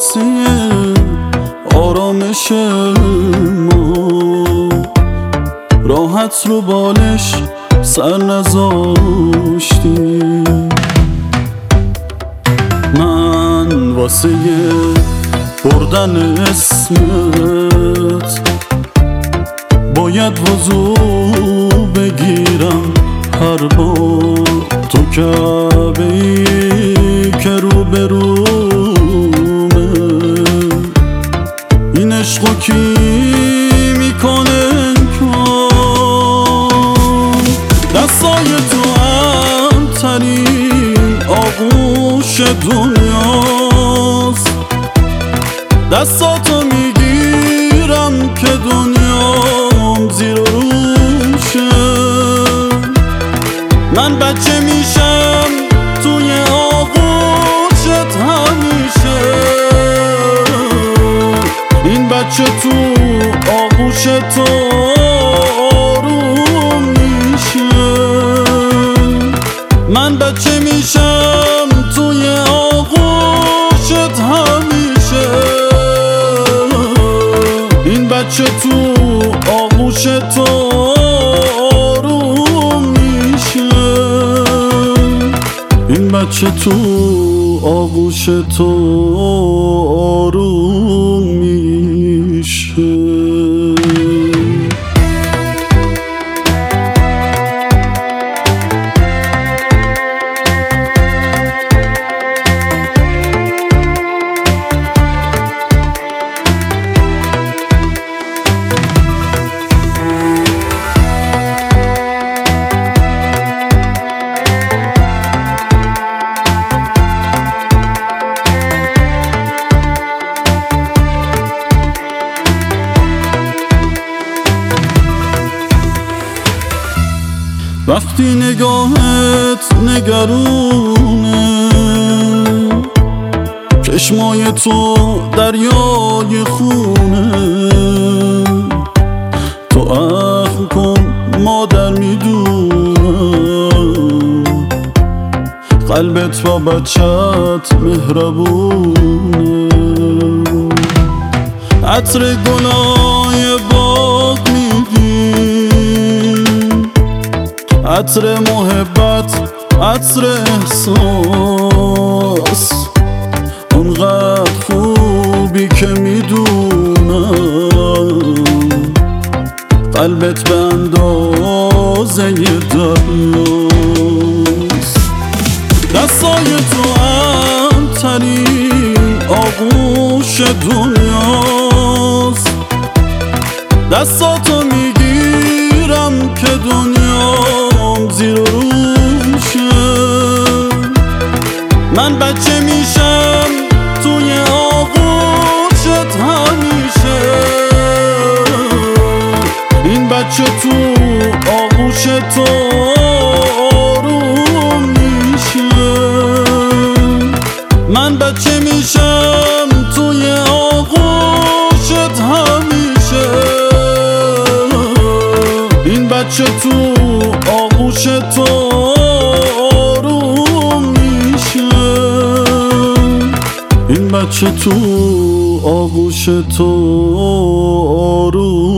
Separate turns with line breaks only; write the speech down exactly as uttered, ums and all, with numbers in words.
واسه آرامش ما، راحت رو بالش سر نذاشتی. من واسه بردن اسمت باید وضو بگیرم هر بار. تو کعبه‌ای که رو به رومه، این عشقو کی میکنه کن؟ دستای تو امترین آغوش دنیاست، دستاتو میگیرم که دنیام زیر و روشه. من بچه میشم توی آغوشت همیشه، این بچه تو آغوش تو آروم میشه. من بچه میشم توی آغوشت همیشه، این بچه تو آغوش تو آروم میشه. این بچه تو آغوش تو آروم میشه. وقتی نگاهت نگرونه، چشمای تو دریای خونه، تو عفو کن مادر میدونم، قلبت با بچت مهربونه. عطر گلای باغ میدی، عطر محبت، عطر احساس، اونقدر خوبی که میدونم قلبت به اندازه دریاست. دستای تو امترین آغوش دنیاست، دستاتو میگیرم که دنیام زیر و روشه. من بچه میشم توی آغوشت همیشه، این بچه تو آغوش تو آروم میشه. من بچه میشم توی آغوشت همیشه، این بچه تو آغوش تو آروم میشه. این بچه تو آغوش تو آروم